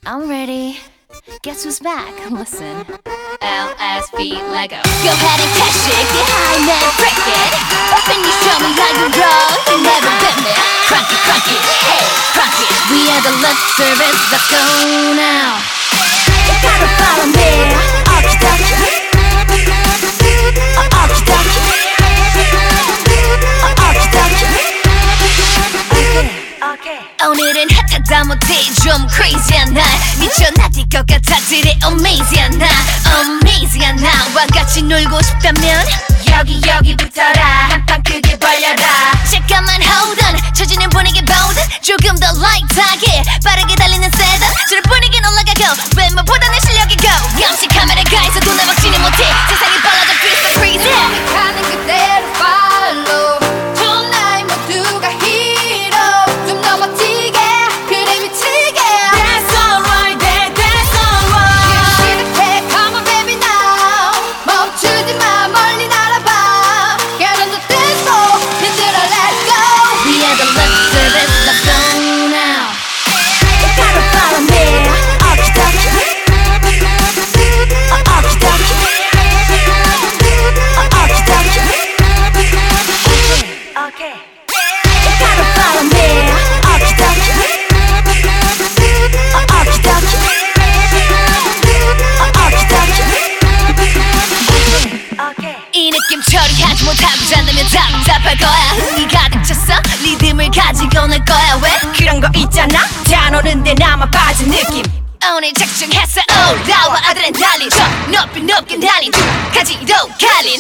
I'm ready. Guess who's back? Listen. LSB Lego. Go ahead and cash it, get high and break it. Then you show me how you roll. You never been me. Crunk it, hey, crunk it. We are the lip service. Let's go now. You gotta follow me. Okie dokie. Okie dokie. Okie dokie. Okay. 오늘은 핫하다 못해 좀 crazy한 날 미쳐 나뛸 것 같아 들에 amaze한 나 amaze한 나와 같이 놀고 싶다면 여기 붙어라 한판 크게 벌려라 잠깐만 hold on 처지는 분위기 보든 조금 더 light하게 빠르게 달리는 세단 저를 분위기는 올라가고 웬만보다는 실력이 go 영시 카메라가 있어도 나 막지는 못해 세상이 빨라져 feel so crazy 가는 그대로 follow tonight 모두가 hero 좀 넘어지게 그래 미치게 That's alright, that's alright 시작해 come on baby now 멈추지 마 멀리 날아봐 Get on the dance floor 흔들어 let's go We are the lip service, let's go now. You gotta follow me. Okie dokie. Okie dokie. Okie dokie. Okay. You gotta follow me. Okie dokie. Okie dokie. Okie dokie. Okay. 이 느낌 처리하지 못하고 잔다면 답답할 거야 흥이 가득 찼어 리듬을 가지고 놀 거야 왜? 그런 거 있잖아 단어는데 나만 빠진 느낌 오늘 작정했어 올라와 아드레날린 저 높이 달린 두 가지로 갈린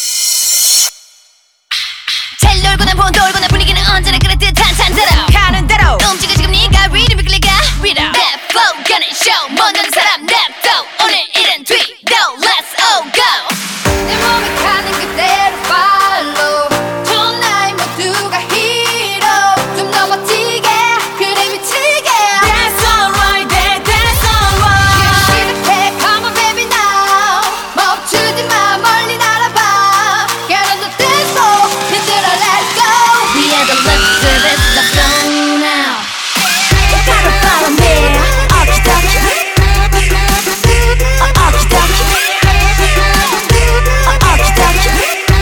잘 놀고 난 본 돌고 난 분위기는 언제나 그랬듯 탄탄대로 가는 대로 움직여 지금 네가 리듬을 끌리가 위로 랩flow 가는 쇼 못하는 사람 냅둬 오늘 일은 뒤로 Let's all go 내 몸이 가는 그대로 follow tonight 모두가 hero 좀 넘어지게 그래 미치게 That's alright, that's alright 시작해 come on baby now 멈추지 마 멀리 날아봐 Get on the dance floor 흔들어 let's go We are the lip service, let's go now. You gotta follow me. Okie dokie. Okie dokie. Okie dokie.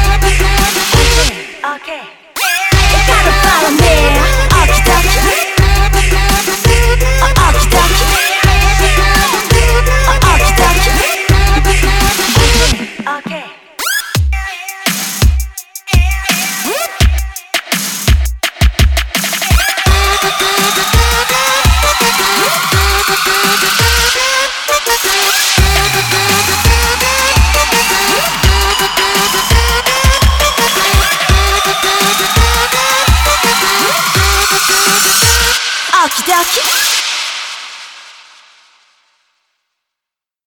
Okay. You gotta follow me. Okie dokie. Okie dokie. Okie dokie. Okay. Okie dokie.